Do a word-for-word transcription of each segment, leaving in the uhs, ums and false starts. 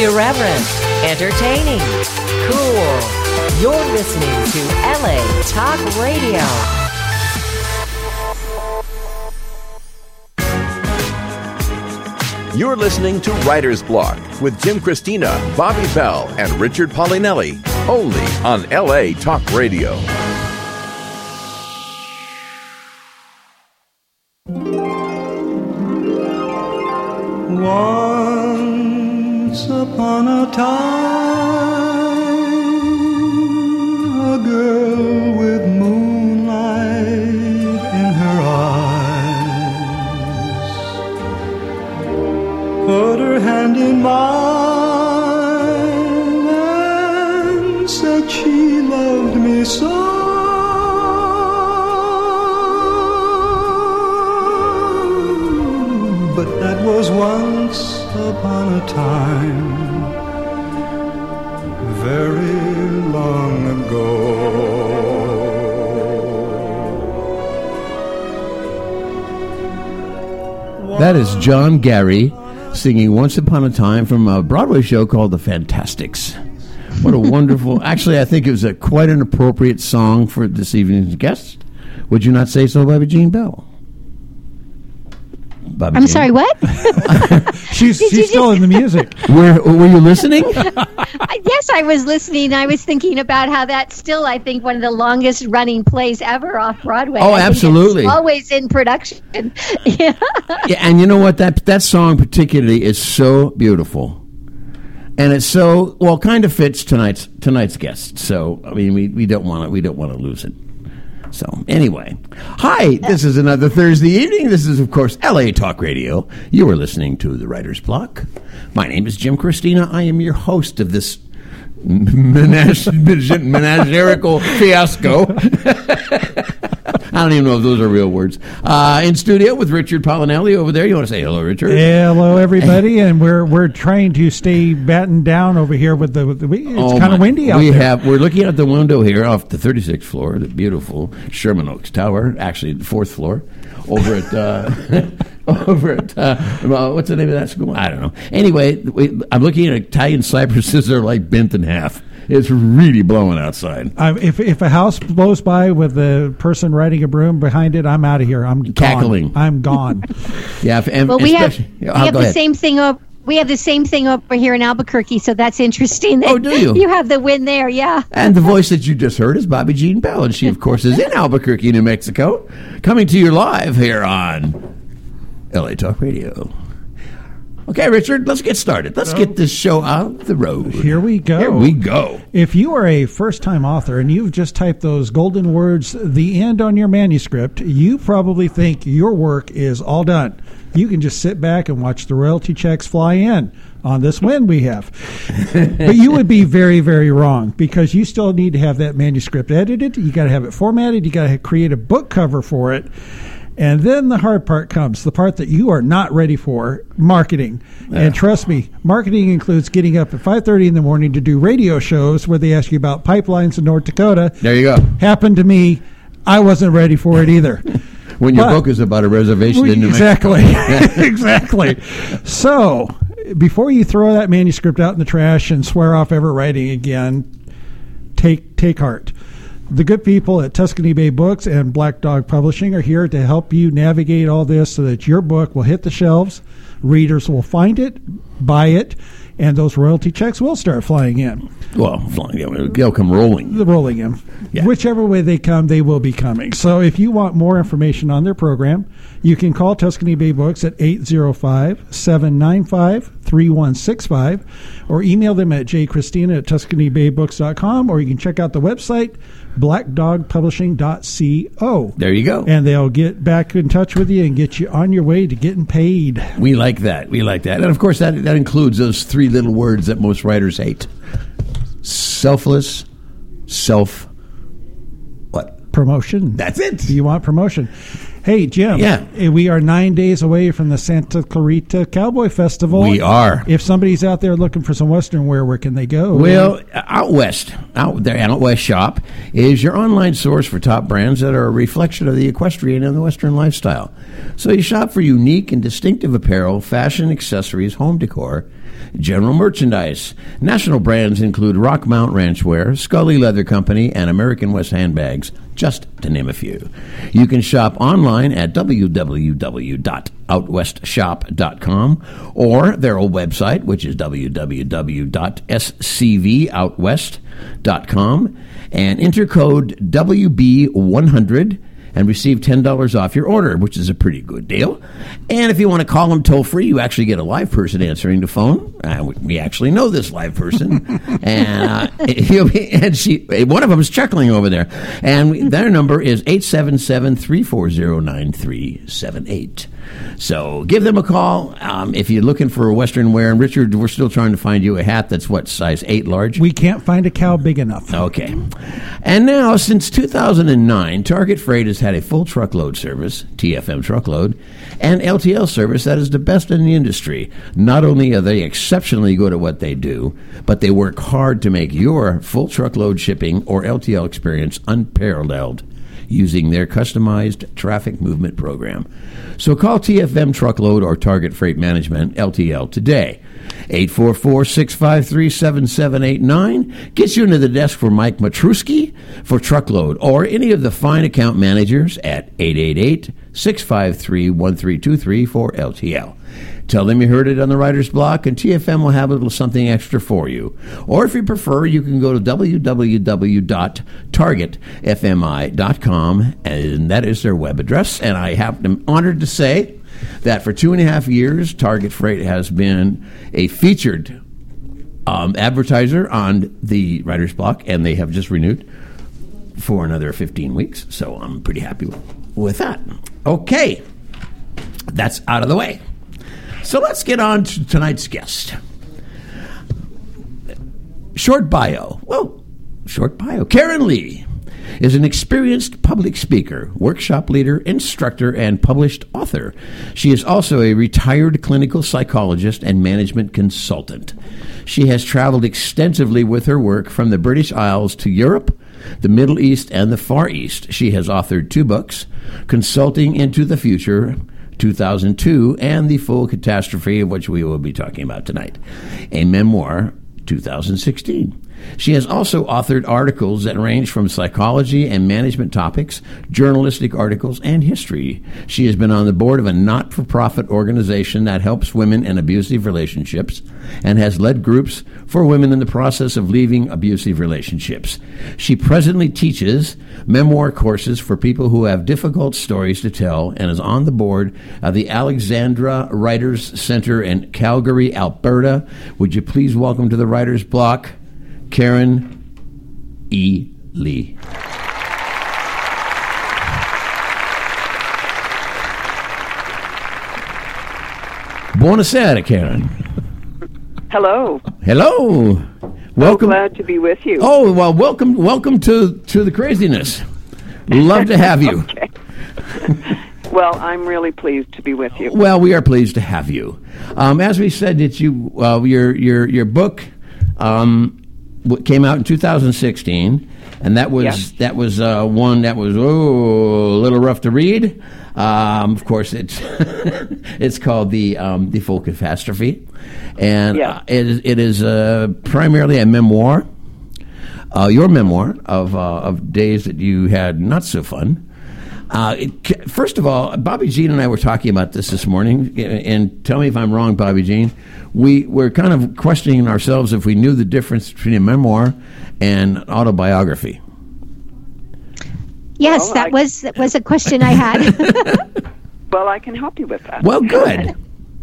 Irreverent, entertaining, cool. You're listening to L A Talk Radio. You're listening to Writer's Block with Jim Christina, Bobby Bell, and Richard Paulinelli, only on L A Talk Radio. Once upon a time, a girl with moonlight in her eyes put her hand in mine and said she loved me so. But that was once upon a time, very long ago. That is John Gary singing Once Upon a Time from a Broadway show called The Fantastics. What a wonderful... Actually, I think it was a, quite an appropriate song for this evening's guest. Would you not say so, Bobby Jean Bell? Bobby I'm Jean. sorry, what? she's Did she's you still just- in the music. Were, were you listening? Yes, I was listening. I was thinking about how that's still, I think, one of the longest running plays ever off Broadway. Oh, I think absolutely. it's always in production. Yeah. Yeah, and you know what? That that song particularly is so beautiful. And it's so, well, kind of fits tonight's tonight's guest. So, I mean, we, we don't want to we don't want to lose it. So, anyway. Hi, this is another Thursday evening. This is, of course, L A Talk Radio. You are listening to The Writer's Block. My name is Jim Christina. I am your host of this menage- menagerical fiasco. I don't even know if those are real words. Uh, in studio with Richard Paulinelli over there. You want to say hello, Richard? Hello, everybody, and we're we're trying to stay battened down over here with the. With the it's Oh, kind of my- windy out we there. have we're looking out the window here off the thirty-sixth floor, the beautiful Sherman Oaks Tower, actually the fourth floor, over at uh, over at uh, well, what's the name of that school? I don't know. Anyway, we, I'm looking at Italian cypresses that are like bent in half. It's really blowing outside. I, if if a house blows by with a person riding a broom behind it, I'm out of here. I'm gone. Cackling. I'm gone. Yeah, and Well, we have, especially- we Oh, have go the ahead. same thing over. We have the same thing over here in Albuquerque, so that's interesting. That Oh, do you? You have the win there, yeah. And the voice that you just heard is Bobby Jean Bell, and she, of course, is in Albuquerque, New Mexico, coming to you live here on L A Talk Radio. Okay, Richard, let's get started. Let's get this show out the road. Here we go. Here we go. If you are a first-time author and you've just typed those golden words, the end, on your manuscript, you probably think your work is all done. You can just sit back and watch the royalty checks fly in on this win we have. But you would be very, very wrong, because you still need to have that manuscript edited. You got to have it formatted. You got to create a book cover for it. And then the hard part comes, the part that you are not ready for, marketing. Yeah. And trust me, marketing includes getting up at five thirty in the morning to do radio shows where they ask you about pipelines in North Dakota. There you go. Happened to me. I wasn't ready for it either. When your But- book is about a reservation in New exactly. Mexico. Exactly. So, before you throw that manuscript out in the trash and swear off ever writing again, take take heart. The good people at Tuscany Bay Books and Black Dog Publishing are here to help you navigate all this so that your book will hit the shelves, readers will find it, buy it, and those royalty checks will start flying in. Well, flying, yeah, they'll come rolling. The rolling in. Yeah. Whichever way they come, they will be coming. So if you want more information on their program, you can call Tuscany Bay Books at eight zero five, seven nine five, three one six five or email them at j christina at tuscany bay books dot com, or you can check out the website black dog publishing dot co. There you go. And they'll get back in touch with you and get you on your way to getting paid. We like that. We like that. And, of course, that that includes those three little words that most writers hate. Selfless, self, what? Promotion. That's it. Do you want promotion? Hey, Jim. Yeah. eh, We are nine days away from the Santa Clarita Cowboy Festival. We are. If somebody's out there looking for some Western wear, where can they go? Well, Out West, out there, Out West Shop is your online source for top brands that are a reflection of the equestrian and the Western lifestyle. So you shop for unique and distinctive apparel, fashion, accessories, home decor, general merchandise. National brands include Rockmount Ranchwear, Scully Leather Company, and American West Handbags, just to name a few. You can shop online at w w w dot out west shop dot com or their old website, which is w w w dot s c v out west dot com, and enter code W B one hundred and receive ten dollars off your order, which is a pretty good deal. And if you want to call them toll-free, you actually get a live person answering the phone. Uh, we- we actually know this live person. and uh, he'll be, and she, one of them is chuckling over there. And their number is eight seven seven, three four zero, nine three seven eight. So give them a call um, if you're looking for a Western wear. And Richard, we're still trying to find you a hat that's, what, size eight large? We can't find a cow big enough. Okay. And now, since two thousand nine, Target Freight has had a full truckload service, T F M Truckload, and L T L service that is the best in the industry. Not only are they exceptionally good at what they do, but they work hard to make your full truckload shipping or L T L experience unparalleled using their customized traffic movement program. So call T F M Truckload or Target Freight Management, L T L, today. eight four four, six five three, seven seven eight nine gets you into the desk for Mike Matruski for Truckload or any of the fine account managers at eight eight eight, six five three, one three two three for L T L. Tell them you heard it on the Writer's Block, and T F M will have a little something extra for you. Or if you prefer, you can go to w w w dot target f m i dot com, and that is their web address. And I have am honored to say that for two and a half years, Target Freight has been a featured um, advertiser on the Writer's Block, and they have just renewed for another fifteen weeks. So I'm pretty happy with that. Okay, that's out of the way. So let's get on to tonight's guest. Short bio. Well, short bio. Karen Lee is an experienced public speaker, workshop leader, instructor, and published author. She is also a retired clinical psychologist and management consultant. She has traveled extensively with her work from the British Isles to Europe, the Middle East, and the Far East. She has authored two books, Consulting into the Future, two thousand two, and The Full Catastrophe, of which we will be talking about tonight, a memoir, two thousand sixteen. She has also authored articles that range from psychology and management topics, journalistic articles, and history. She has been on the board of a not-for-profit organization that helps women in abusive relationships and has led groups for women in the process of leaving abusive relationships. She presently teaches memoir courses for people who have difficult stories to tell and is on the board of the Alexandra Writers Center in Calgary, Alberta. Would you please welcome to the Writer's Block, Karen E. Lee. Buonasera, Karen. Hello. Hello. Welcome. Glad to be with you. Oh, well, welcome welcome to, to the craziness. Love to have you. Okay. Well, I'm really pleased to be with you. Well, we are pleased to have you. Um, as we said, that you uh, your your your book um, w- came out in two thousand sixteen, and that was Yeah. that was uh, one that was oh a little rough to read. Um, of course, it's it's called the um, the Full Catastrophe, and Yeah. uh, it is it is uh, primarily a memoir, uh, your memoir of uh, of days that you had not so fun. Uh, it, first of all, Bobby Jean and I were talking about this this morning, and tell me if I'm wrong, Bobby Jean. We were kind of questioning ourselves if we knew the difference between a memoir and autobiography. Yes, Well, that I- was that was a question I had. Well, I can help you with that. Well, good.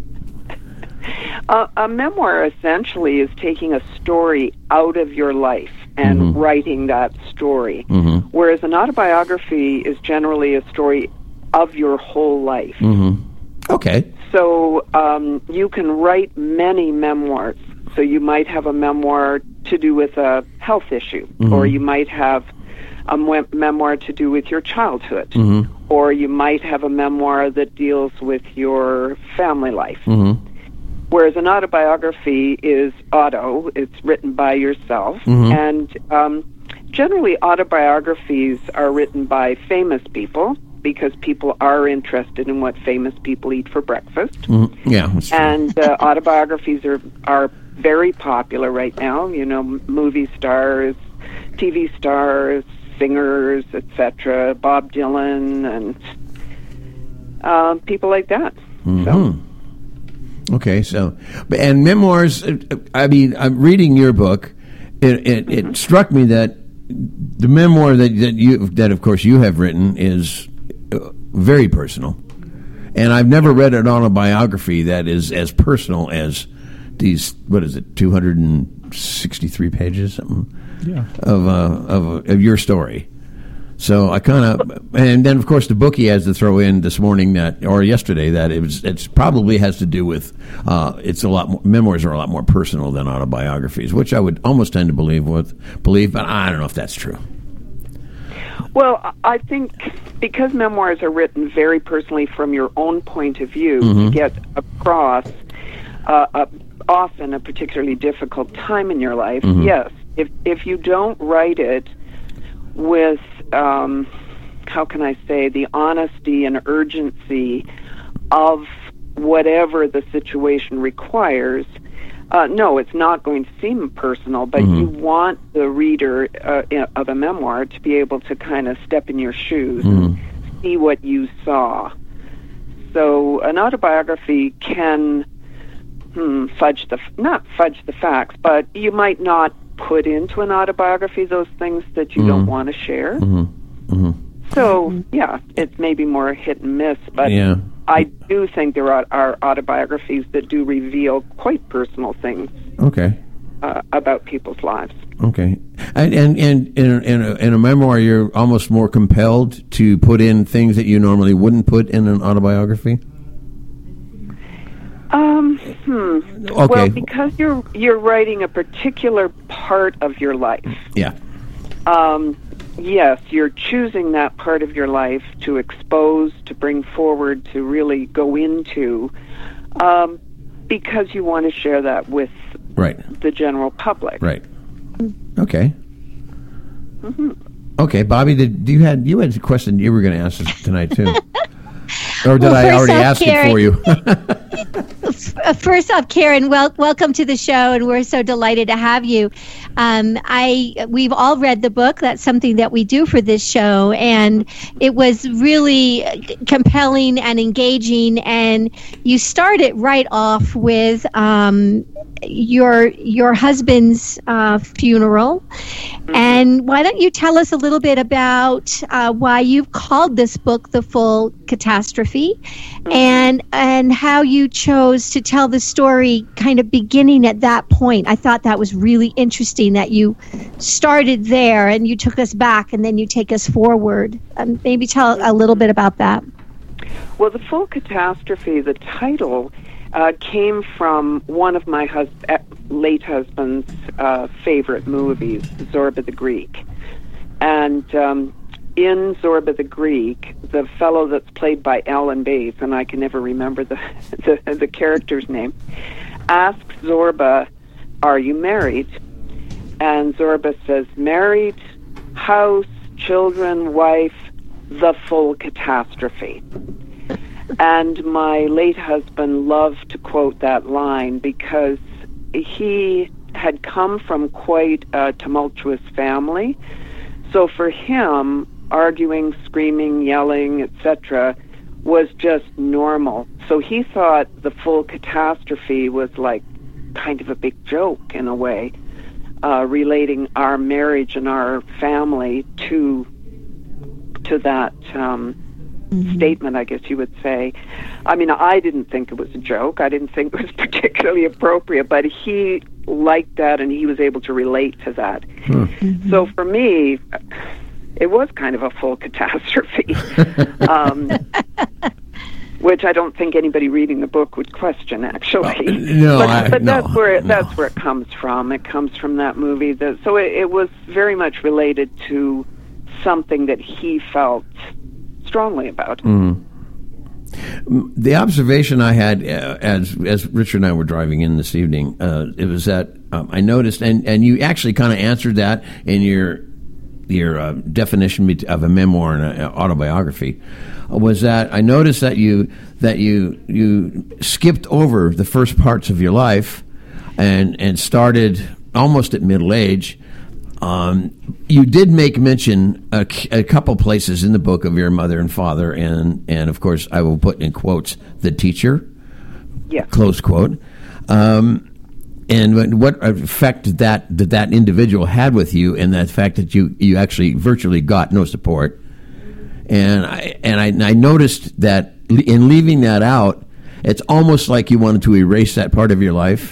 Uh, a memoir essentially is taking a story out of your life and Mhm. writing that story, Mhm. whereas an autobiography is generally a story of your whole life. hmm Okay. So um, you can write many memoirs. So you might have a memoir to do with a health issue, Mhm. or you might have a me- memoir to do with your childhood, Mm-hmm. or you might have a memoir that deals with your family life. Mm-hmm. Whereas an autobiography is auto, it's written by yourself, Mhm. and um, generally autobiographies are written by famous people because people are interested in what famous people eat for breakfast. Mm-hmm. Yeah. That's true. And uh, autobiographies are are very popular right now. You know, m- movie stars, T V stars, singers, et cetera. Bob Dylan and uh, people like that. So. Mm-hmm. Okay, so but- and memoirs. uh, I mean, I'm reading your book. It it, it struck me that the memoir that that you that of course you have written is uh, very personal, and I've never read an autobiography that is as personal as these. What is it? Two hundred and sixty-three pages, something Yeah. of uh, of of your story. So I kind of, and then of course the book he has to throw in this morning that or yesterday that it was it's probably has to do with uh, it's a lot more, memoirs are a lot more personal than autobiographies, which I would almost tend to believe with believe, but I don't know if that's true. Well, I think because memoirs are written very personally from your own point of view Mm-hmm. to get across uh, a, often a particularly difficult time in your life, Mm-hmm. yes, if if you don't write it with, um, how can I say, the honesty and urgency of whatever the situation requires, uh, no, it's not going to seem personal, but Mm-hmm. you want the reader uh, in- of a memoir to be able to kind of step in your shoes Mm-hmm. and see what you saw. So an autobiography can hmm, fudge the, f- not fudge the facts, but you might not put into an autobiography those things that you don't want to share. Mm-hmm. Mm-hmm. So, yeah, it's maybe more hit and miss, but Yeah. I do think there are, are autobiographies that do reveal quite personal things Okay. uh, about people's lives. Okay, and and, and in, a, in, a, in a memoir, you're almost more compelled to put in things that you normally wouldn't put in an autobiography. Um, hmm. Okay. Well, because you're you're writing a particular part of your life. Yeah. Um, yes, you're choosing that part of your life to expose, to bring forward, to really go into, um, because you want to share that with Right. the general public. Right. Okay. Okay, Bobby, did you had you had a question you were going to ask us tonight too, or did Well, I first already off, ask Karen- it for you? Uh, First off, Karen, wel- welcome to the show, and we're so delighted to have you. Um, I we've all read the book. That's something that we do for this show, and it was really compelling and engaging. And you start it right off with um, your your husband's uh, funeral. And why don't you tell us a little bit about uh, why you've called this book "The Full Catastrophe," and and how you chose to tell the story kind of beginning at that point. I thought that was really interesting that you started there and you took us back and then you take us forward. Um, maybe tell a little bit about that. Well, The Full Catastrophe, the title, uh, came from one of my hus- uh, late husband's uh, favorite movies, Zorba the Greek. And um, in Zorba the Greek, the fellow that's played by Alan Bates, and I can never remember the, the, the character's name, asks Zorba, "Are you married?" And Zorba says, "Married, house, children, wife, the full catastrophe." And my late husband loved to quote that line because he had come from quite a tumultuous family. So for him, arguing, screaming, yelling, et cetera, was just normal. So he thought the full catastrophe was like kind of a big joke in a way, uh, relating our marriage and our family to to that um, mm-hmm. statement, I guess you would say. I mean, I didn't think it was a joke. I didn't think it was particularly appropriate, but he liked that and he was able to relate to that. Hmm. Mm-hmm. So for me, it was kind of a full catastrophe, um, which I don't think anybody reading the book would question, actually. Uh, no, but, I, but no, that's where it, no. that's where it comes from. It comes from that movie. That, so it, it was very much related to something that he felt strongly about. Mm. The observation I had uh, as as Richard and I were driving in this evening, uh, it was that um, I noticed, and, and you actually kind of answered that in your your uh, definition of a memoir and an autobiography, was that I noticed that you that you you skipped over the first parts of your life and and started almost at middle age. Um, you did make mention a, a couple places in the book of your mother and father, and, and of course I will put in quotes the teacher, yeah, close quote. Um, and what effect that that that individual had with you, and that fact that you, you actually virtually got no support. And I and I, I noticed that in leaving that out, it's almost like you wanted to erase that part of your life.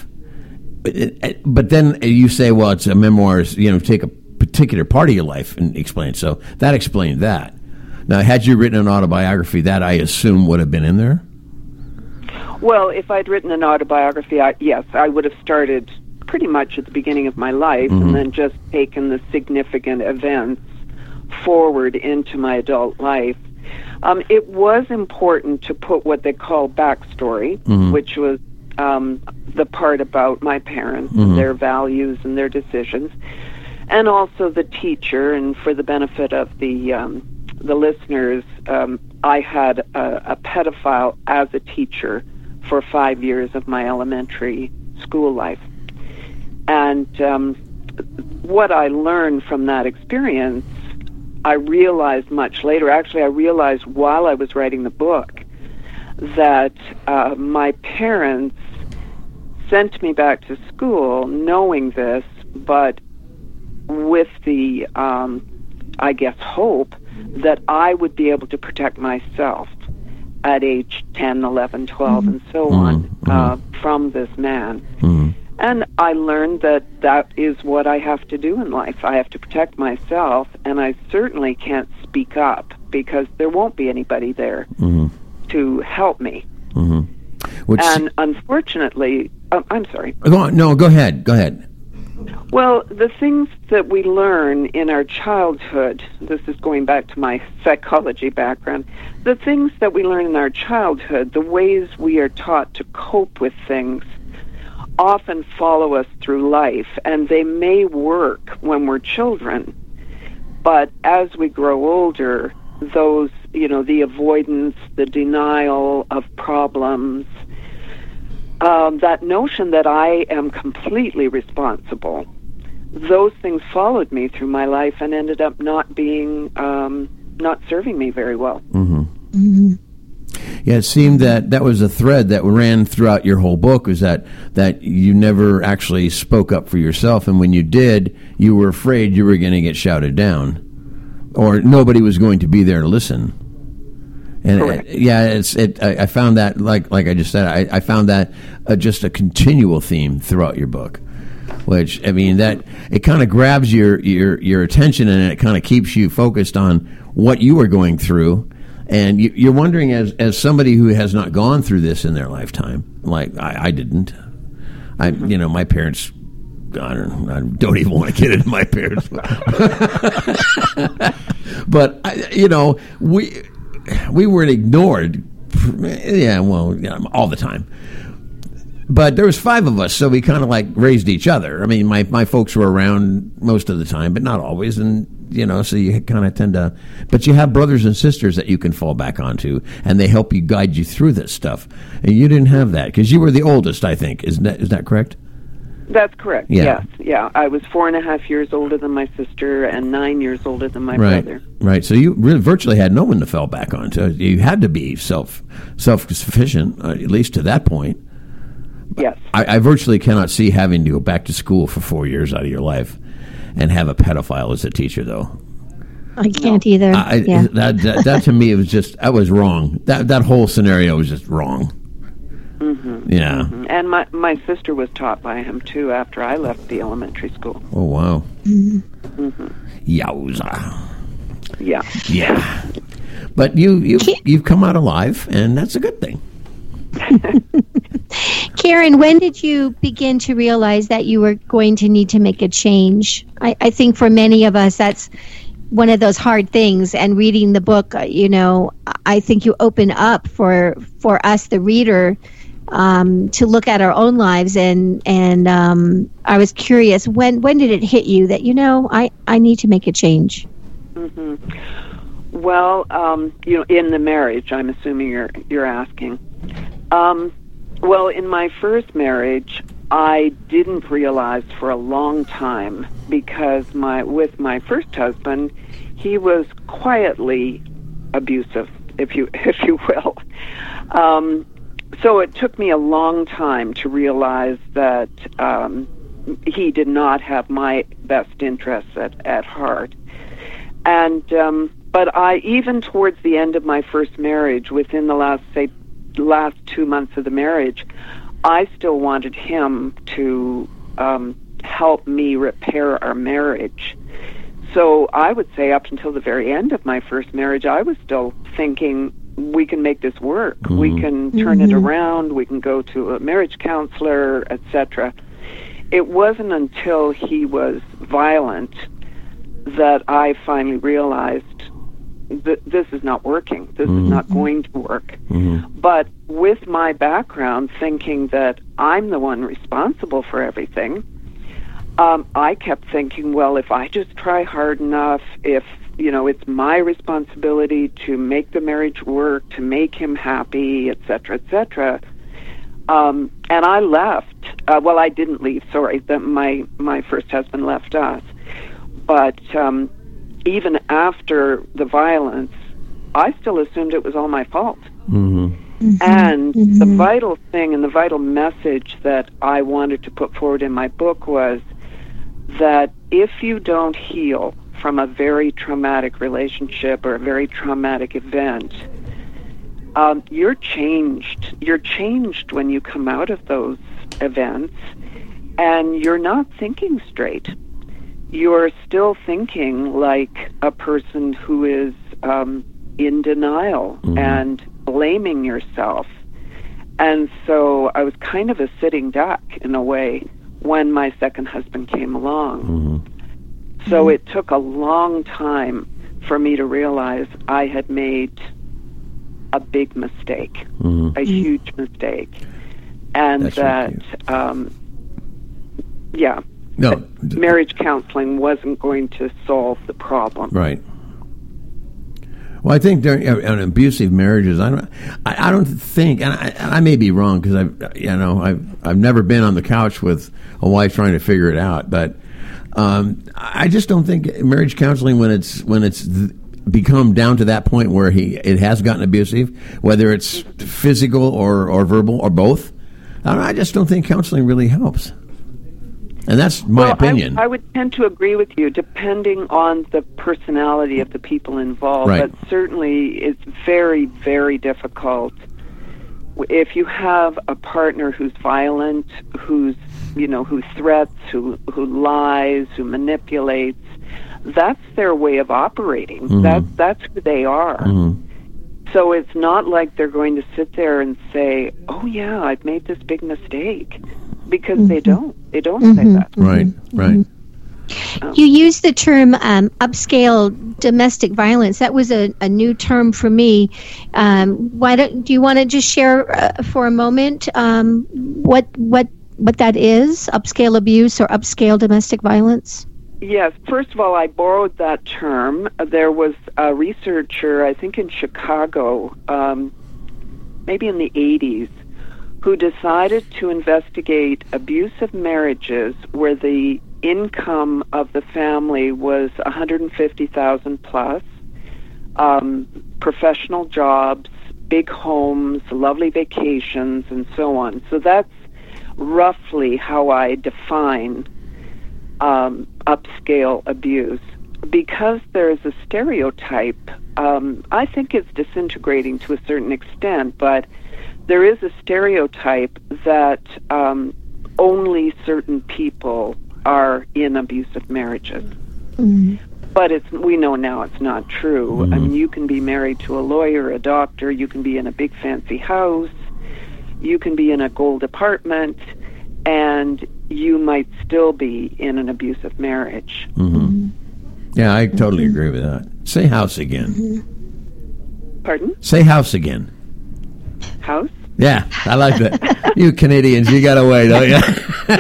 But then you say, well, it's a memoir, you know, take a particular part of your life and explain. So that explained that. Now, had you written an autobiography, that I assume would have been in there? Well, if I'd written an autobiography, I, yes, I would have started pretty much at the beginning of my life, mm-hmm. and then just taken the significant events forward into my adult life. Um, it was important to put what they call backstory, mm-hmm. which was Um, the part about my parents, mm-hmm. and their values and their decisions, and also the teacher. And for the benefit of the um, the listeners, um, I had a, a pedophile as a teacher for five years of my elementary school life. And um, what I learned from that experience, I realized much later. Actually, I realized while I was writing the book that uh, my parents sent me back to school knowing this, but with the, um, I guess, hope that I would be able to protect myself at age ten, eleven, twelve, mm-hmm. and so on, mm-hmm. uh, from this man. Mm-hmm. And I learned that that is what I have to do in life. I have to protect myself, and I certainly can't speak up because there won't be anybody there mm-hmm. to help me. Mm-hmm. Which, and unfortunately, um, I'm sorry. Go on. No, go ahead. Go ahead. Well, the things that we learn in our childhood, this is going back to my psychology background, the things that we learn in our childhood, the ways we are taught to cope with things, often follow us through life, and they may work when we're children, but as we grow older, those, you know, the avoidance, the denial of problems, um, that notion that I am completely responsible, those things followed me through my life and ended up not being, um, not serving me very well. Mm-hmm. Mm-hmm. Yeah, it seemed that that was a thread that ran throughout your whole book, was that, that you never actually spoke up for yourself, and when you did, you were afraid you were going to get shouted down, or nobody was going to be there to listen. And it, yeah, it's it. I, I found that, like like I just said, I, I found that uh, just a continual theme throughout your book. Which, I mean, that it kind of grabs your, your your attention, and it kind of keeps you focused on what you were going through, and you, you're wondering, as as somebody who has not gone through this in their lifetime, like I, I didn't. I you know my parents. I don't, I don't even want to get into my parents, but I, you know we. We weren't ignored, yeah, well, yeah, all the time. But there was five of us, so we kind of like raised each other. I mean, my, my folks were around most of the time, but not always, and you know, so you kind of tend to. But you have brothers and sisters that you can fall back onto, and they help you guide you through this stuff. And you didn't have that because you were the oldest, I think. Isn't that is that correct? That's correct. Yeah. Yes, yeah. I was four and a half years older than my sister and nine years older than my right. brother. Right. So you really virtually had no one to fall back on. So you had to be self self sufficient, uh, at least to that point. Yes. I, I virtually cannot see having to go back to school for four years out of your life and have a pedophile as a teacher, though. I can't no. either. I, yeah. that, that that to me was just that was wrong. That that whole scenario was just wrong. Mm-hmm. Yeah. Mm-hmm. And my, my sister was taught by him, too, after I left the elementary school. Oh, wow. Mm-hmm. Mm-hmm. Yowza. Yeah. Yeah. But you, you, you've come out alive, and that's a good thing. Karen, when did you begin to realize that you were going to need to make a change? I, I think for many of us, that's one of those hard things. And reading the book, uh, you know, I think you open up for for us, the reader, um, to look at our own lives. And and um, I was curious, when when did it hit you that, you know, I, I need to make a change? Mm-hmm. Well, um, you know, in the marriage, I'm assuming you're you're asking. Um, well, in my first marriage, I didn't realize for a long time, because my with my first husband, he was quietly abusive, if you if you will. Um, so it took me a long time to realize that um, he did not have my best interests at, at heart. And um, but I, even towards the end of my first marriage, within the last say last two months of the marriage, I still wanted him to um, help me repair our marriage. So I would say up until the very end of my first marriage, I was still thinking, we can make this work. Mm-hmm. We can turn mm-hmm. it around. We can go to a marriage counselor, et cetera. It wasn't until he was violent that I finally realized that this is not working. This mm-hmm. is not going to work. Mm-hmm. But with my background, thinking that I'm the one responsible for everything, um, I kept thinking, well, if I just try hard enough, if, you know, it's my responsibility to make the marriage work, to make him happy, et cetera, et cetera. Um, and I left. Uh, well, I didn't leave, sorry. The, my, my first husband left us. But um, even after the violence, I still assumed it was all my fault. Mm-hmm. Mm-hmm. And mm-hmm. the vital thing and the vital message that I wanted to put forward in my book was that if you don't heal from a very traumatic relationship or a very traumatic event, um, you're changed. You're changed when you come out of those events, and you're not thinking straight. You're still thinking like a person who is um, in denial mm-hmm. and blaming yourself. And so I was kind of a sitting duck in a way when my second husband came along. Mm-hmm. So mm-hmm. it took a long time for me to realize I had made a big mistake, mm-hmm. a huge mistake. And That's that, right, um, yeah. No, marriage counseling wasn't going to solve the problem. Right. Well, I think during uh, abusive marriages, I don't, I, I don't think, and I, and I may be wrong because I've, you know, I've, I've never been on the couch with a wife trying to figure it out, but um, I just don't think marriage counseling, when it's when it's become down to that point where he it has gotten abusive, whether it's physical or, or verbal or both, I, don't, I just don't think counseling really helps. And that's my well, opinion. I, I would tend to agree with you, depending on the personality of the people involved. Right. But certainly it's very, very difficult. If you have a partner who's violent, who's, you know, who threats, who, who lies, who manipulates, that's their way of operating. Mm-hmm. That, that's who they are. Mm-hmm. So it's not like they're going to sit there and say, oh, yeah, I've made this big mistake. Because mm-hmm. they don't. They don't mm-hmm. say that. Right, right. Mm-hmm. You used the term um, upscale domestic violence. That was a, a new term for me. Um, why don't do you want to just share uh, for a moment um, what what what that is? Upscale abuse or upscale domestic violence? Yes. First of all, I borrowed that term. There was a researcher, I think in Chicago, um, maybe in the eighties, who decided to investigate abusive marriages where the income of the family was one hundred fifty thousand plus, um, professional jobs, big homes, lovely vacations, and so on. So that's roughly how I define um, upscale abuse. Because there's a stereotype, um, I think it's disintegrating to a certain extent, but there is a stereotype that um, only certain people are in abusive marriages. Mm-hmm. But it's we know now it's not true. Mm-hmm. I mean, you can be married to a lawyer, a doctor, you can be in a big fancy house, you can be in a gold apartment, and you might still be in an abusive marriage. Mm-hmm. Yeah, I totally agree with that. Say house again. Mm-hmm. Pardon? Say house again. House? Yeah, I like that. You Canadians, you got away, don't you?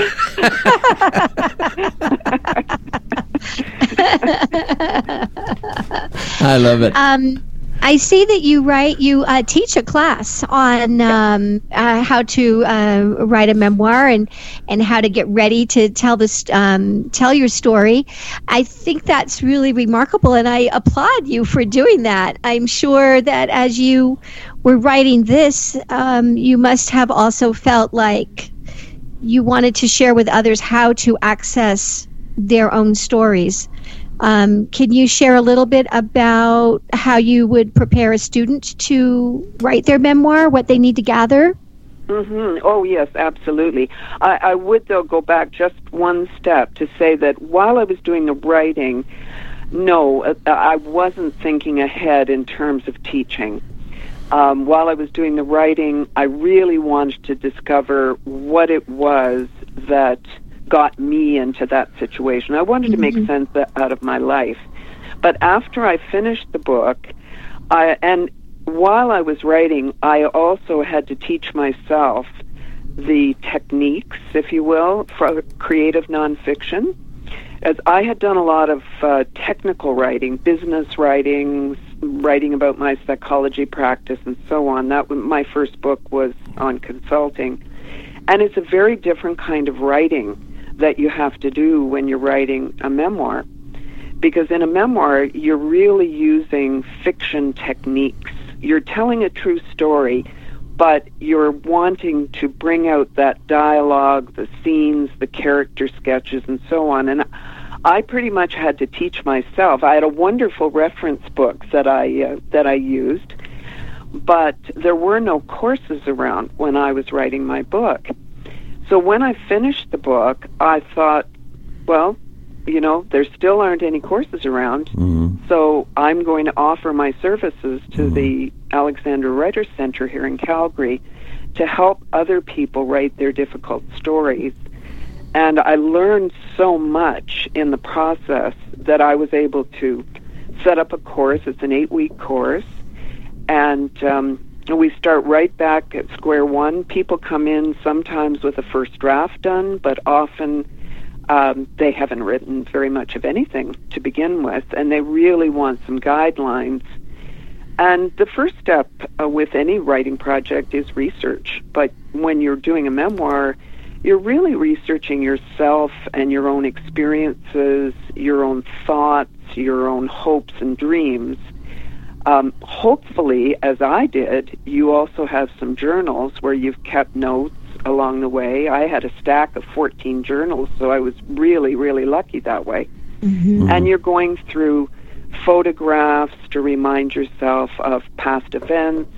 I love it. Um, I see that you write, you uh, teach a class on um, uh, how to uh, write a memoir and, and how to get ready to tell this um, tell your story. I think that's really remarkable, and I applaud you for doing that. I'm sure that as you were writing this, um, you must have also felt like you wanted to share with others how to access their own stories. Um, can you share a little bit about how you would prepare a student to write their memoir, what they need to gather? Mm-hmm. Oh, yes, absolutely. I, I would, though, go back just one step to say that while I was doing the writing, no, uh, I wasn't thinking ahead in terms of teaching. Um, while I was doing the writing, I really wanted to discover what it was that got me into that situation. I wanted to make Mm-hmm. sense out of my life. But after I finished the book, I, and while I was writing, I also had to teach myself the techniques, if you will, for creative nonfiction. As I had done a lot of uh, technical writing, business writing, writing about my psychology practice and so on. That my first book was on consulting. And it's a very different kind of writing that you have to do when you're writing a memoir. Because in a memoir, you're really using fiction techniques. You're telling a true story, but you're wanting to bring out that dialogue, the scenes, the character sketches, and so on. And I pretty much had to teach myself. I had a wonderful reference book that I uh, that I used, but there were no courses around when I was writing my book. So when I finished the book, I thought, well, you know, there still aren't any courses around, Mm-hmm. so I'm going to offer my services to Mm-hmm. the Alexandra Writers Center here in Calgary to help other people write their difficult stories. And I learned so much in the process that I was able to set up a course. It's an eight-week course, and um, we start right back at square one. People come in sometimes with a first draft done, but often um, they haven't written very much of anything to begin with, and they really want some guidelines. And the first step uh, with any writing project is research. But when you're doing a memoir, you're really researching yourself and your own experiences, your own thoughts, your own hopes and dreams. Um, hopefully, as I did, you also have some journals where you've kept notes along the way. I had a stack of fourteen journals, so I was really, really lucky that way. Mm-hmm. And you're going through photographs to remind yourself of past events.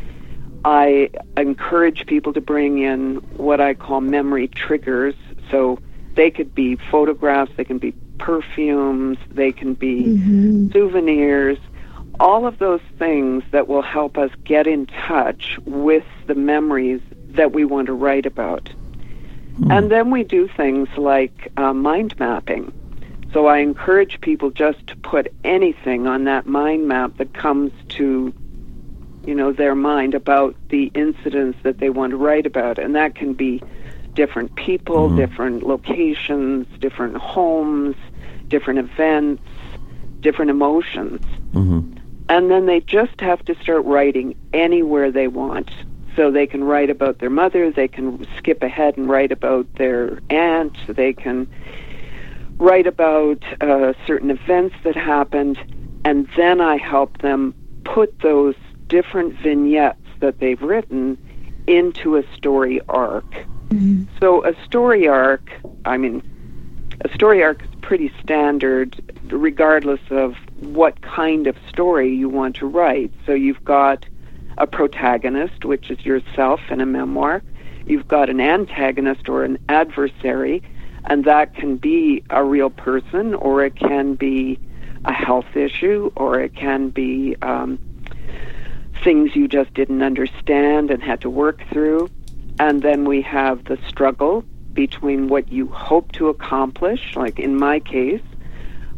I encourage people to bring in what I call memory triggers. So they could be photographs, they can be perfumes, they can be Mm-hmm. souvenirs, all of those things that will help us get in touch with the memories that we want to write about. And then we do things like uh, mind mapping. So I encourage people just to put anything on that mind map that comes to, you know, their mind about the incidents that they want to write about. And that can be different people, Mhm. different locations, different homes, different events, different emotions. Mm-hmm. And then they just have to start writing anywhere they want. So they can write about their mother, they can skip ahead and write about their aunt, they can write about uh, certain events that happened, and then I help them put those different vignettes that they've written into a story arc. Mm-hmm. So a story arc, I mean, a story arc is pretty standard regardless of what kind of story you want to write. So you've got a protagonist, which is yourself in a memoir. You've got an antagonist or an adversary, and that can be a real person, or it can be a health issue, or it can be um, things you just didn't understand and had to work through. And then we have the struggle between what you hope to accomplish, like in my case,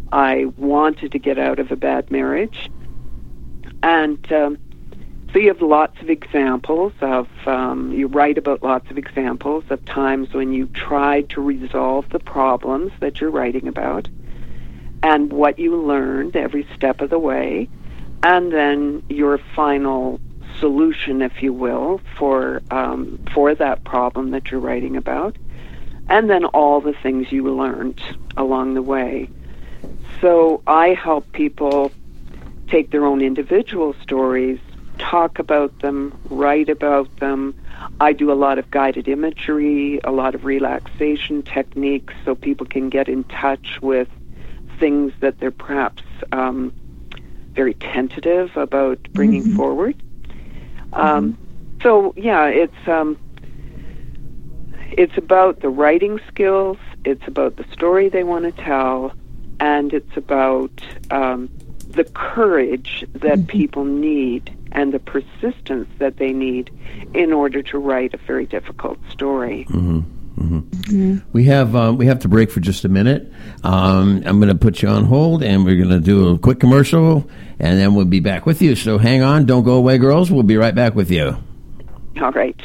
I wanted to get out of a bad marriage. And um, so you have lots of examples of, um, you write about lots of examples of times when you tried to resolve the problems that you're writing about and what you learned every step of the way, and then your final solution, if you will, for um, for that problem that you're writing about, and then all the things you learned along the way. So I help people take their own individual stories, talk about them, write about them. I do a lot of guided imagery, a lot of relaxation techniques, so people can get in touch with things that they're perhaps um, very tentative about bringing mm-hmm. forward. Um, mm-hmm. So, yeah, it's um, it's about the writing skills, it's about the story they want to tell, and it's about um, the courage that mm-hmm. people need and the persistence that they need in order to write a very difficult story. Mm-hmm. Mm-hmm. Mm-hmm. We have um, we have to break for just a minute. Um, I'm going to put you on hold, and we're going to do a quick commercial, and then we'll be back with you. So hang on, don't go away, girls. We'll be right back with you. All right.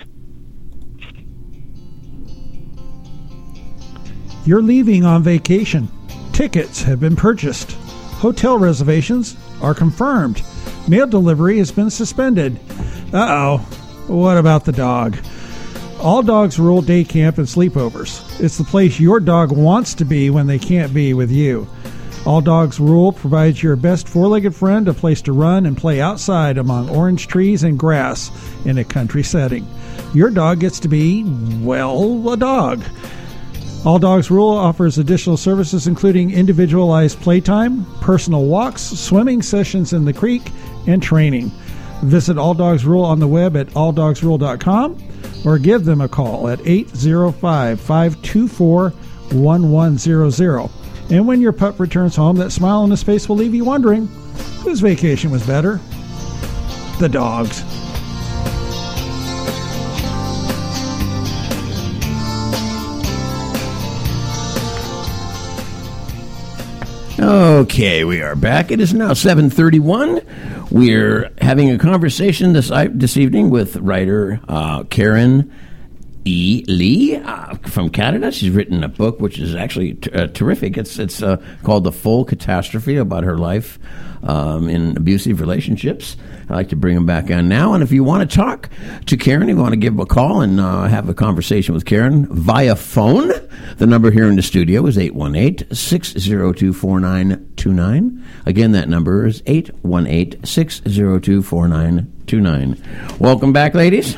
You're leaving on vacation. Tickets have been purchased. Hotel reservations are confirmed. Mail delivery has been suspended. Uh-oh. What about the dog? All Dogs Rule Day Camp and Sleepovers. It's the place your dog wants to be when they can't be with you. All Dogs Rule provides your best four-legged friend a place to run and play outside among orange trees and grass in a country setting. Your dog gets to be, well, a dog. All Dogs Rule offers additional services including individualized playtime, personal walks, swimming sessions in the creek, and training. Visit All Dogs Rule on the web at all dogs rule dot com or give them a call at eight zero five, five two four, one one zero zero. And when your pup returns home, that smile on his face will leave you wondering whose vacation was better? The dog's. Okay, we are back. It is now seven thirty-one. We're having a conversation this this evening with writer uh, Karen E. Lee uh, from Canada. She's written a book which is actually t- uh, terrific. It's it's uh, called The Full Catastrophe, about her life um, in abusive relationships. I'd like to bring them back on now. And if you want to talk to Karen, you want to give a call and uh, have a conversation with Karen via phone, the number here in the studio is eight one eight, six zero two, four nine two nine. Again, that number is eight one eight, six zero two, four nine two nine. Welcome back, ladies.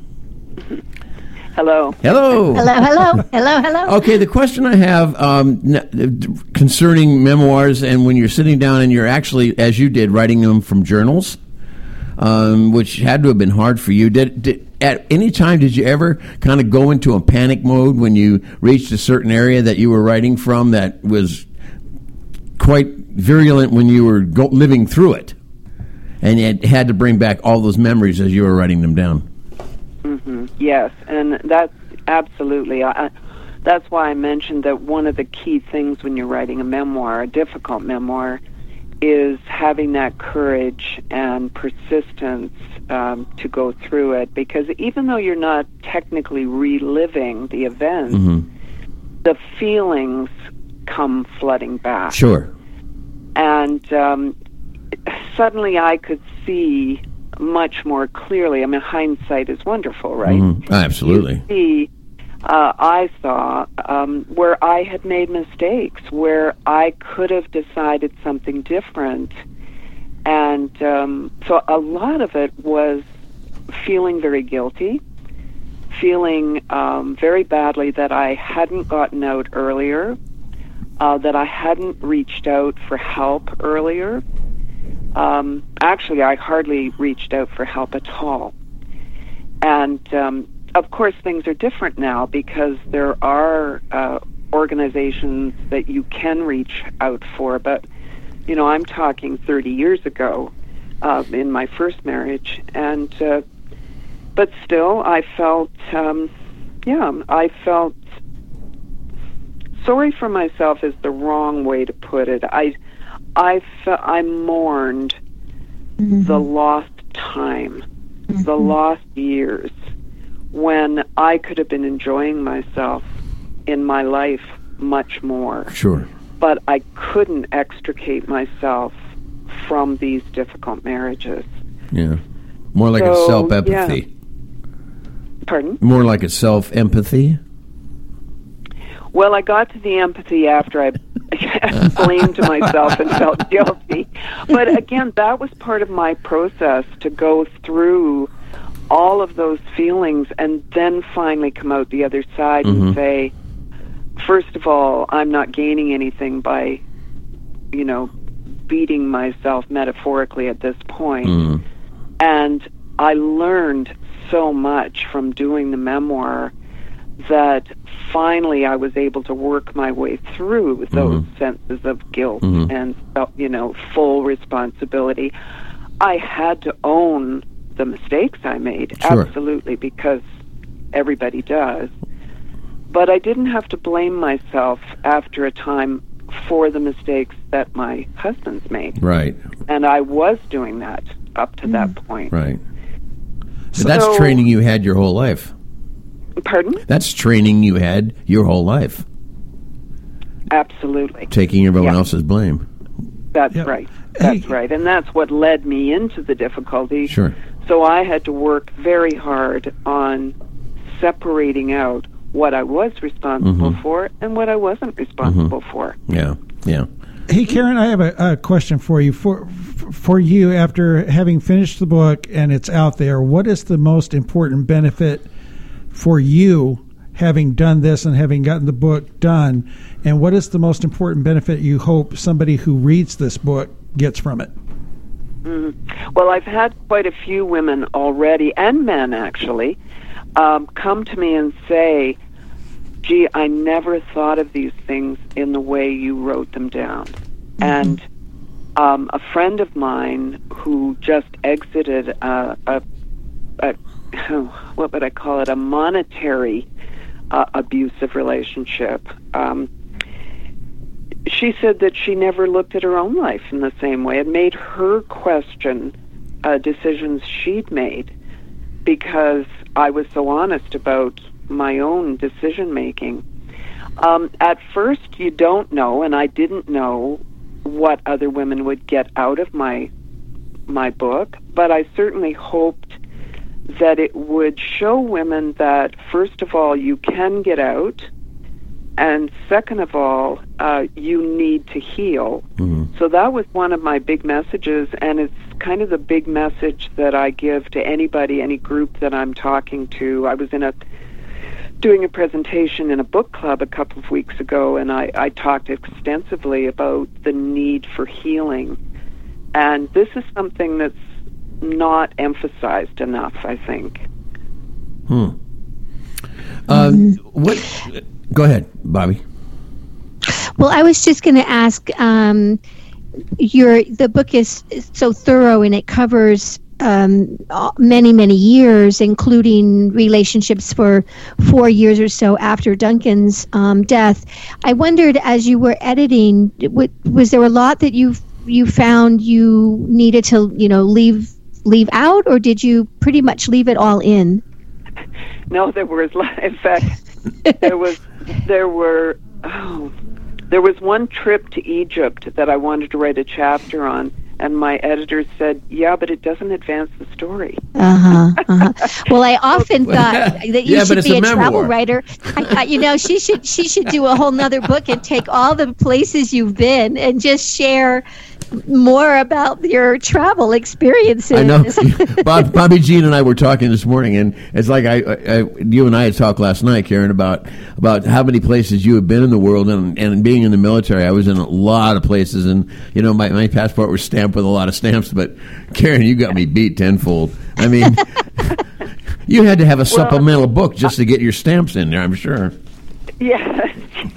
Hello. Hello. Hello, hello. Hello, hello. Okay, the question I have um, n- concerning memoirs, and when you're sitting down and you're actually, as you did, writing them from journals, um, which had to have been hard for you. Did, did at any time did you ever kind of go into a panic mode when you reached a certain area that you were writing from that was quite virulent when you were go- living through it, and you had to bring back all those memories as you were writing them down? Mm-hmm. Yes, and that's absolutely. I, that's why I mentioned that one of the key things when you're writing a memoir, a difficult memoir, is having that courage and persistence um, to go through it. Because even though you're not technically reliving the events, mm-hmm. the feelings come flooding back. Sure. And um, suddenly I could see much more clearly. I mean, hindsight is wonderful, right? Mm, absolutely. You see, uh, I saw um, where I had made mistakes, where I could have decided something different. And um, so a lot of it was feeling very guilty, feeling um, very badly that I hadn't gotten out earlier, uh, that I hadn't reached out for help earlier. Um, actually, I hardly reached out for help at all. And, um, of course, things are different now because there are uh, organizations that you can reach out for. But, you know, I'm talking thirty years ago uh, in my first marriage. And, uh, but still, I felt, um, yeah, I felt sorry for myself is the wrong way to put it. I, I, fe- I mourned mm-hmm. the lost time, mm-hmm. the lost years, when I could have been enjoying myself in my life much more. Sure. But I couldn't extricate myself from these difficult marriages. Yeah. More like so, a self-empathy. Yeah. Pardon? More like a self-empathy? Well, I got to the empathy after I blamed myself and felt guilty. But again, that was part of my process, to go through all of those feelings and then finally come out the other side mm-hmm. and say, first of all, I'm not gaining anything by, you know, beating myself metaphorically at this point. Mm. And I learned so much from doing the memoir that finally I was able to work my way through those mm-hmm. senses of guilt mm-hmm. and, you know, full responsibility. I had to own the mistakes I made, sure. absolutely, because everybody does. But I didn't have to blame myself after a time for the mistakes that my husband's made. Right. And I was doing that up to mm. that point. Right. So that's training you had your whole life. Pardon? That's training you had your whole life. Absolutely. Taking everyone yeah. else's blame. That's yep. right. That's hey. right. And that's what led me into the difficulty. Sure. So I had to work very hard on separating out what I was responsible mm-hmm. for and what I wasn't responsible mm-hmm. for. Yeah, yeah. Hey, Karen, I have a, a question for you. For for you, after having finished the book and it's out there, what is the most important benefit for you having done this and having gotten the book done? And what is the most important benefit you hope somebody who reads this book gets from it? Mm-hmm. Well, I've had quite a few women already, and men actually, um, come to me and say, gee, I never thought of these things in the way you wrote them down. Mm-hmm. And um, a friend of mine who just exited a, a, a what would I call it, a monetary uh, abusive relationship, um, she said that she never looked at her own life in the same way. It made her question uh, decisions she'd made, because I was so honest about my own decision-making. Um, at first, you don't know, and I didn't know what other women would get out of my my book, but I certainly hoped that it would show women that, first of all, you can get out, and second of all, uh, you need to heal. Mm-hmm. So that was one of my big messages, and it's kind of the big message that I give to anybody, any group that I'm talking to. I was in a doing a presentation in a book club a couple of weeks ago, and I, I talked extensively about the need for healing. And this is something that's not emphasized enough, I think. Hmm. Um, what? Go ahead, Bobby. Well, I was just going to ask. Um, your the book is so thorough, and it covers um, many, many years, including relationships for four years or so after Duncan's um, death. I wondered, as you were editing, was there a lot that you you found you needed to, you know, leave leave out, or did you pretty much leave it all in? No, there was. In fact, there was there were. Oh, There was one trip to Egypt that I wanted to write a chapter on, and my editor said, yeah, but it doesn't advance the story. Uh-huh, uh-huh. Well, I often thought that you yeah, should be a, a memoir. travel writer. I thought, you know, she should she should do a whole nother book and take all the places you've been and just share more about your travel experiences. I know. Bob, Bobby Jean and I were talking this morning, and it's like I, I, you and I had talked last night, Karen, about about how many places you have been in the world, and, and being in the military, I was in a lot of places, and you know, my, my passport was stamped with a lot of stamps, but Karen, you got me beat tenfold. I mean, you had to have a supplemental well, book just to get your stamps in there, I'm sure. Yes.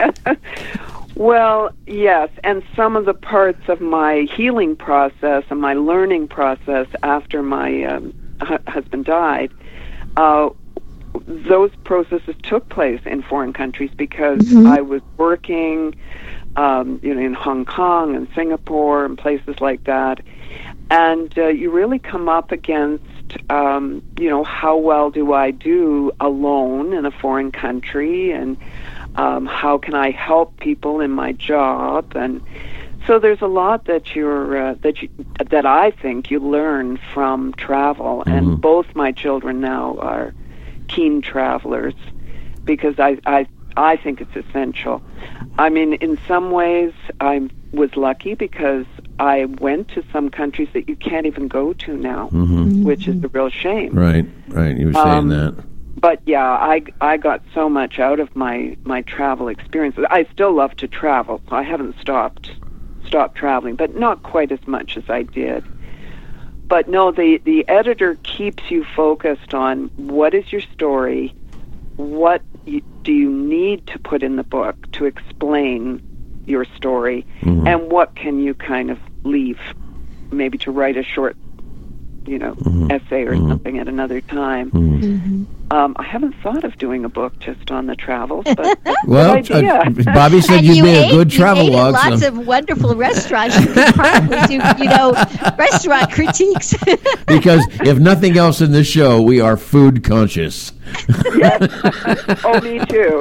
Well, yes, and some of the parts of my healing process and my learning process after my um, hu- husband died, uh, those processes took place in foreign countries because Mm-hmm. I was working, um, you know, in Hong Kong and Singapore and places like that. And uh, you really come up against, um, you know, how well do I do alone in a foreign country, and um, how can I help people in my job? And so there's a lot that you're uh, that you that I think you learn from travel. Mm-hmm. And both my children now are keen travelers because I I I think it's essential. I mean, in some ways, I was lucky because I went to some countries that you can't even go to now, Mm-hmm. which is a real shame. Right, right. You were saying Um, that. But yeah, I I got so much out of my my travel experiences. I still love to travel, so I haven't stopped stopped traveling, but not quite as much as I did. But no, the the editor keeps you focused on what is your story, what you, do you need to put in the book to explain your story, Mm-hmm. and what can you kind of leave, maybe to write a short, you know, Mm-hmm. essay or something at another time. Um, I haven't thought of doing a book just on the travels, but that's Well, a good idea. uh, Bobby said And you'd you be ate, a good you travel ate at log. lots so- of wonderful restaurants. You could probably do, you know, restaurant critiques. because if nothing else in this show, we are food conscious. Oh, me too.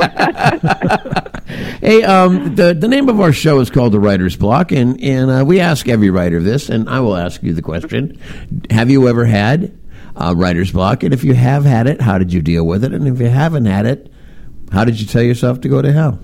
Hey, um, the the name of our show is called The Writer's Block, and and uh, we ask every writer this, and I will ask you the question: have you ever had a writer's block? And if you have had it, how did you deal with it? And if you haven't had it, how did you tell yourself to go to hell?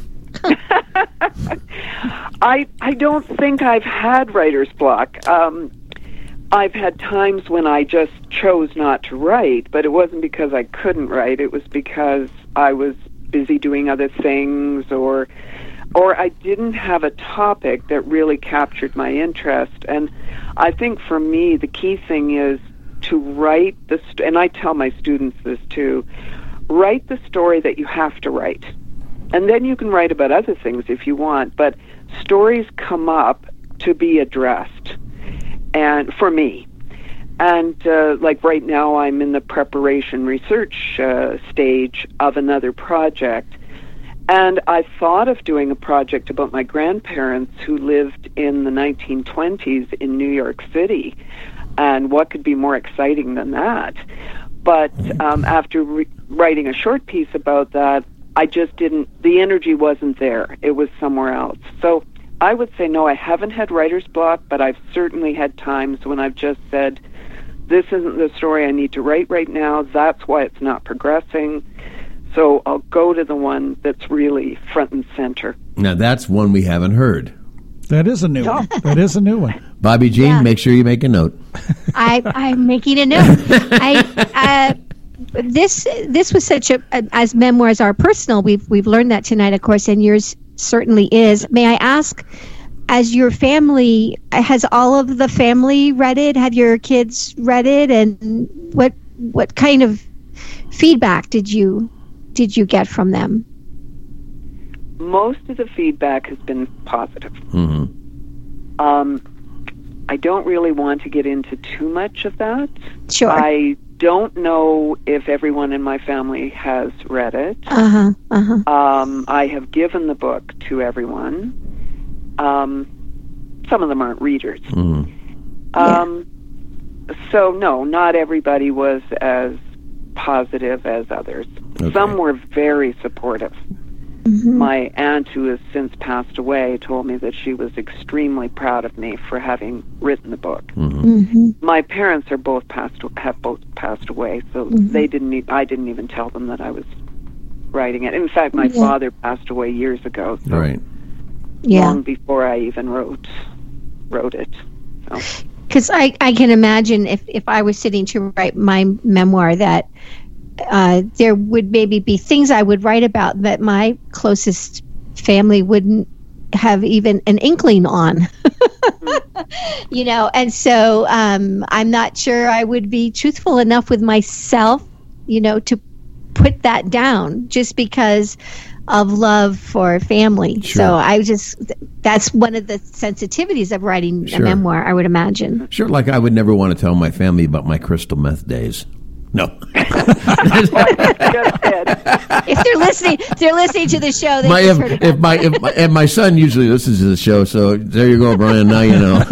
I I don't think I've had writer's block. Um, I've had times when I just chose not to write, but it wasn't because I couldn't write. It was because I was busy doing other things, or or I didn't have a topic that really captured my interest. And I think for me, the key thing is to write the, st- and I tell my students this too, write the story that you have to write. And then you can write about other things if you want, but stories come up to be addressed. And for me, and uh, like right now, I'm in the preparation research uh, stage of another project. And I thought of doing a project about my grandparents who lived in the nineteen twenties in New York City. And what could be more exciting than that? But um, after re- writing a short piece about that, I just didn't, the energy wasn't there. It was somewhere else. So I would say, no, I haven't had writer's block, but I've certainly had times when I've just said, this isn't the story I need to write right now. That's why it's not progressing. So I'll go to the one that's really front and center. Now, that's one we haven't heard. That is a new one. That is a new one. Bobby Jean, Yeah. make sure you make a note. I, I'm making a note. I, uh, this this was such a, as memoirs are personal. We've we've learned that tonight, of course, and yours certainly is. May I ask, as your family, has all of the family read it? Have your kids read it? And what what kind of feedback did you did you get from them? Most of the feedback has been positive. Mm-hmm. Um, I don't really want to get into too much of that. Sure. I don't know if everyone in my family has read it. Uh-huh. Uh-huh. Um, I have given the book to everyone. Um, some of them aren't readers. Mm-hmm. Um, so, no, not everybody was as positive as others. Okay. Some were very supportive. Mm-hmm. My aunt, who has since passed away, told me that she was extremely proud of me for having written the book. Mm-hmm. My parents are both passed have both passed away, so Mm-hmm. they didn't. E- I didn't even tell them that I was writing it. In fact, my Yeah. father passed away years ago, so Right. Yeah. long before I even wrote wrote it. So. Because I, I can imagine if, if I was sitting to write my memoir that uh, there would maybe be things I would write about that my closest family wouldn't have even an inkling on. You know, and so um, I'm not sure I would be truthful enough with myself, you know, to put that down just because of love for family. Sure. So I just, that's one of the sensitivities of writing Sure. a memoir, I would imagine. Sure, like I would never want to tell my family about my crystal meth days. No. If they're listening, if they're listening to the show. They my, just if, heard if my if my and my son usually listens to the show, so there you go, Brian. Now you know.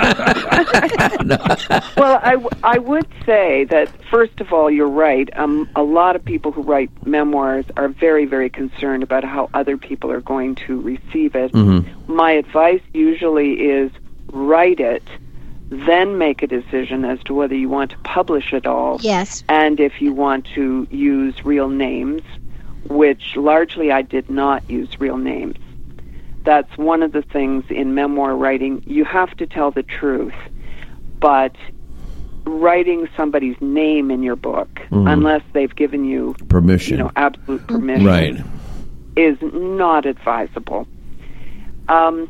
Well, I, w- I would say that, first of all, you're right. Um, a lot of people who write memoirs are very, very concerned about how other people are going to receive it. Mm-hmm. My advice usually is write it, then make a decision as to whether you want to publish it all. Yes. And if you want to use real names, which largely I did not use real names. That's one of the things in memoir writing. You have to tell the truth. But writing somebody's name in your book, mm-hmm. unless they've given you permission, you know, absolute permission, right, is not advisable. Um,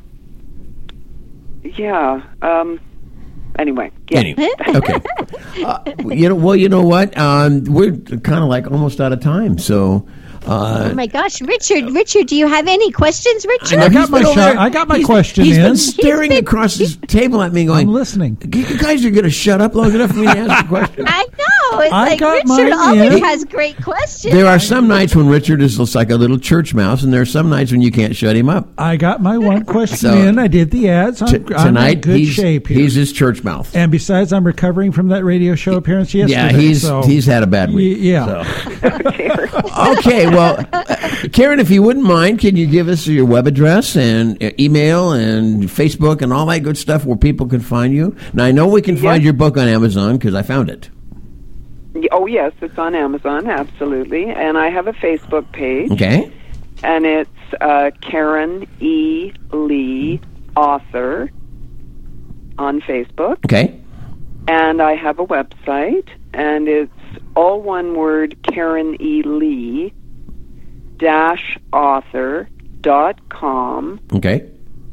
yeah. Um, anyway. Yeah. Anyway, okay. Uh, you know. Well, you know what? Um, we're kind of like almost out of time, so. Uh, oh my gosh, Richard! Richard, do you have any questions, Richard? I got my shot. I got my he's, question he's in. Been staring He's been, across his table at me, going, "I'm listening." You guys are going to shut up long enough for me to ask a question. I know. It's I like got Richard always in. has great questions. There are some nights when Richard is just like a little church mouse, and there are some nights when you can't shut him up. I got my one question So, in. I did the ads. I'm, T- I'm tonight, in good he's, shape here. he's his church mouth. And besides, I'm recovering from that radio show appearance yesterday. Yeah, he's so, he's had a bad week. y- yeah. So. Okay, well, uh, Karen, if you wouldn't mind, can you give us your web address and uh, email and Facebook and all that good stuff where people can find you? Now, I know we can find Yes. your book on Amazon because I found it. Oh, yes, it's on Amazon, absolutely. And I have a Facebook page. Okay. And it's uh, Karen E. Lee, author, on Facebook. Okay. And I have a website, and it's all one word, Karen E. Lee, dash author dot com. Okay.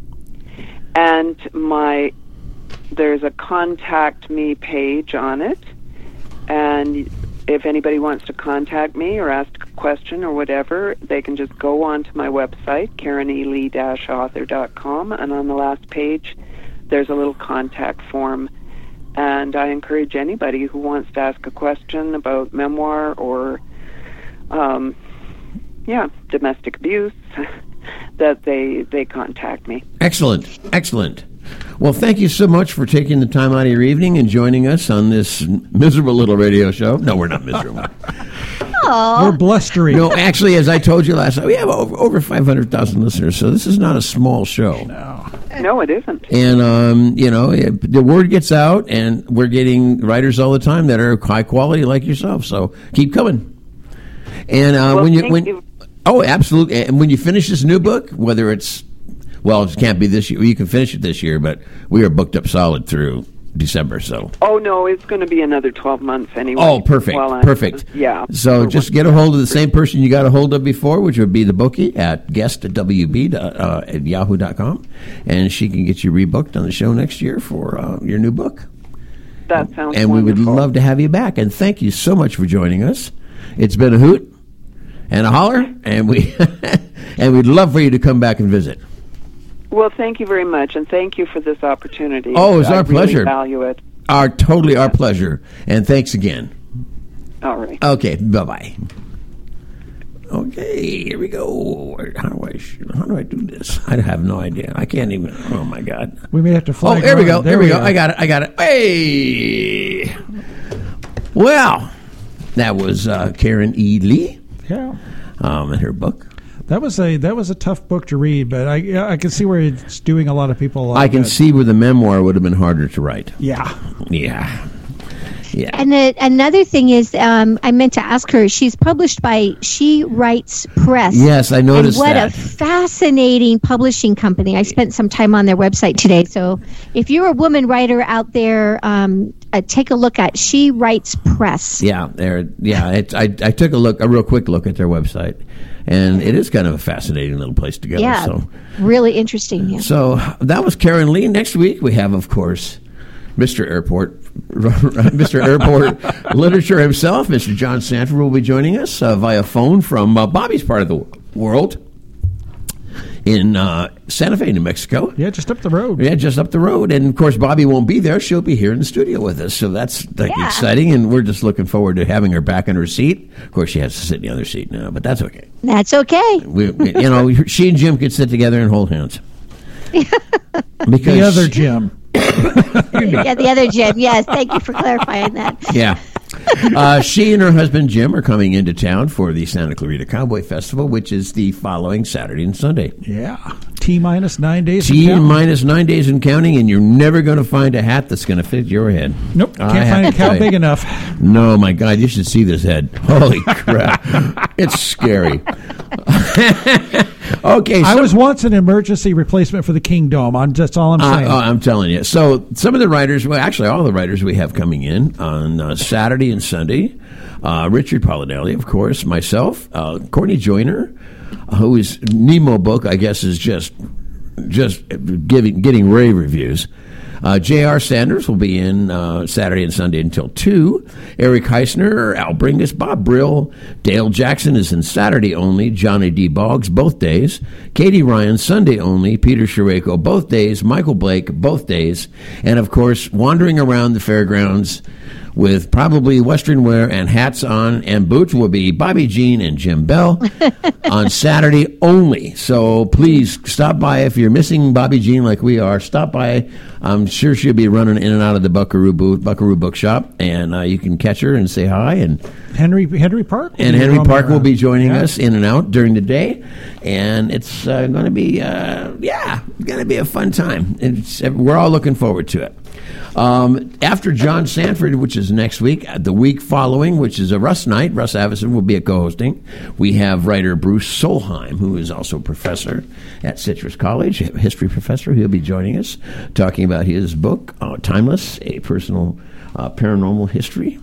And my there's a contact me page on it. And if anybody wants to contact me or ask a question or whatever, they can just go on to my website, Karen E. Lee dash author dot com, and on the last page, there's a little contact form. And I encourage anybody who wants to ask a question about memoir or, um, yeah, domestic abuse, that they they contact me. Excellent. Excellent. Well, thank you so much for taking the time out of your evening and joining us on this miserable little radio show. No, we're not miserable. We're blustery. No, actually, as I told you last night, we have over, over five hundred thousand listeners, so this is not a small show. No. No, it isn't. And, um, you know, it, the word gets out, and we're getting writers all the time that are high quality like yourself, so keep coming. And uh, Well, when you... thank when you. Oh, absolutely. And when you finish this new book, whether it's... Well, it can't be this year. You can finish it this year, but we are booked up solid through December, so... Oh, no, it's going to be another twelve months anyway. Oh, perfect, while I'm- perfect. Yeah. So just get a hold of the same person you got a hold of before, which would be the bookie at guest at w b uh, at yahoo dot com, and she can get you rebooked on the show next year for uh, your new book. That sounds And we would wonderful. love to have you back. And thank you so much for joining us. It's been a hoot and a holler, and we and we'd love for you to come back and visit. Well, thank you very much, and thank you for this opportunity. Oh, it was I our really pleasure. value it. Our totally our pleasure. And thanks again. All right. Okay, bye-bye. Okay, here we go. How do I how do I do this? I have no idea. I can't even. Oh my God. We may have to fly. Oh, there we go. around. There we go. are. I got it. I got it. Hey. Well, that was uh, Karen E. Lee Yeah. um, and her book. That was a that was a tough book to read, but I I can see where it's doing a lot of people. A lot I of can good. see where the memoir would have been harder to write. Yeah. Yeah. Yeah. And the, another thing is, um, I meant to ask her. She's published by She Writes Press. Yes, I noticed and what that. a fascinating publishing company. I spent some time on their website today. So if you're a woman writer out there, um, uh, take a look at She Writes Press. Yeah, there. Yeah, it, I I took a look, a real quick look at their website, and it is kind of a fascinating little place to go. Yeah, So, really interesting. Yeah. so that was Karen Lee. Next week we have, of course, Mister Airport, Mister Airport literature himself, Mister John Sanford, will be joining us uh, via phone from uh, Bobby's part of the world. in uh, Santa Fe, New Mexico. Yeah, just up the road. Yeah, just up the road. And, of course, Bobby won't be there. She'll be here in the studio with us. So that's like, Yeah. exciting, and we're just looking forward to having her back in her seat. Of course, she has to sit in the other seat now, but that's okay. That's okay. We, we- you know, she and Jim could sit together and hold hands. Because The other Jim. Yeah, the other Jim. Yes, thank you for clarifying that. Yeah. Uh, she and her husband Jim are coming into town for the Santa Clarita Cowboy Festival, which is the following Saturday and Sunday. Yeah. T minus nine days. T and counting. minus nine days and counting, and you're never going to find a hat that's going to fit your head. Nope. I Can't have find a to cow tell you. big enough. No, my God, you should see this head. Holy crap. It's scary. Okay, so I was once an emergency replacement for the King Dome. I'm just all I'm Uh, saying. oh, I'm telling you. So some of the writers, well, actually all the writers we have coming in on uh, Saturday and Sunday, uh, Richard Polinelli, of course, myself, uh, Courtney Joyner, uh, who is Nemo book, I guess, is just just giving getting rave reviews. Uh, J R. Sanders will be in uh, Saturday and Sunday until two. Eric Heisner, Al Bringus, Bob Brill. Dale Jackson is in Saturday only. Johnny D. Boggs, both days. Katie Ryan, Sunday only. Peter Shereko, both days. Michael Blake, both days. And, of course, wandering around the fairgrounds with probably Western wear and hats on and boots will be Bobby Jean and Jim Bell on Saturday only. So please stop by if you're missing Bobby Jean like we are. Stop by. I'm sure she'll be running in and out of the Buckaroo booth, Buckaroo Bookshop, and uh, you can catch her and say hi. And Henry Henry Park. will and be Henry roaming Park will around. be joining Yeah. us in and out during the day, and it's uh, going to be uh, yeah, going to be a fun time. It's, we're all looking forward to it. Um, after John Sanford, which is next week, uh, the week following, which is a Russ night, Russ Avison will be a co-hosting. We have writer Bruce Solheim, who is also a professor at Citrus College, a history professor. He'll be joining us, talking about his book, uh, Timeless, A Personal uh, Paranormal History.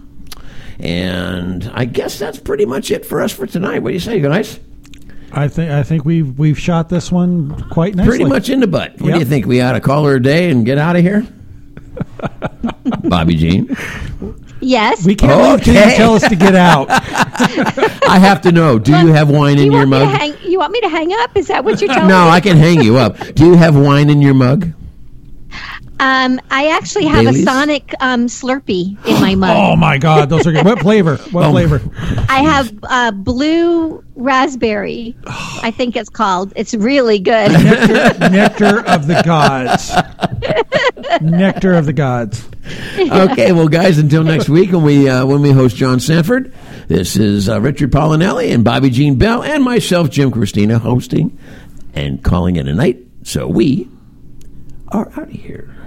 And I guess that's pretty much it for us for tonight. What do you say, guys? I think I think we've we've shot this one quite nicely. Pretty much in the butt. What Yep. do you think? We ought to call her a day and get out of here? Bobby Jean? Yes. We can't leave till Okay. you tell us to get out. I have to know. Do you have wine you in your want me to mug? hang, you want me to hang up? Is that what you're telling No, me? I can hang you up. Do you have wine in your mug? Um, I actually have Baileys? a Sonic um, Slurpee in my mug. Oh my God, those are good. What flavor? What Oh. flavor? I have uh, blue raspberry. I think it's called. It's really good. Nectar, nectar of the gods. Nectar of the gods. Okay, well, guys, until next week when we uh, when we host John Sanford, this is uh, Richard Polinelli and Bobby Jean Bell and myself, Jim Christina, hosting and calling it a night. So we are out of here.